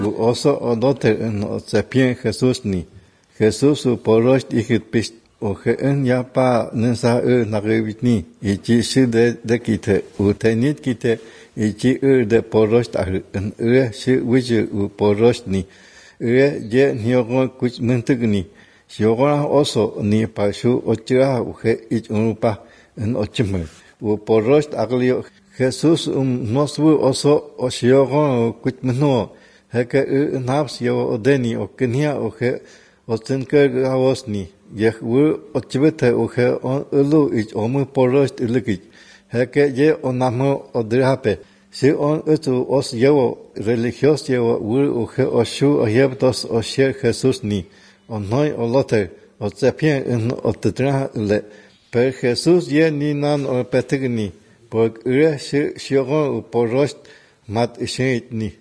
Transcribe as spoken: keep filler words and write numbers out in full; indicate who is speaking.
Speaker 1: oso odote en sepien Jesús ni. Jesús u porosh dihit pist o je en ya pa nensa e nagivit ni. Ichi shi de de kite u tenit kite ichi e de porosh ta en e shi wiji u porosh ni. E je nyogon kuch mentigni. Shiogon oso ni pashu ochira u je ich unupa en ochime. U porosh aglio Jesús um noswu oso o shiogon kuch menho. Heke e naps yo odeni o kenia o je o tenker awosni. Yeh wu ochibete o je on ulu ich omu porosh ilikich. Heke je onamo odrape. Si on etu os yewo religios yewo wu o je oshu o yebtos o she Jesús ni. On noi o lote o tsepien en o tetra le. Per Jesús ye ni nan o petigni. Por ure shi shiogon o porosh mat isheit ni.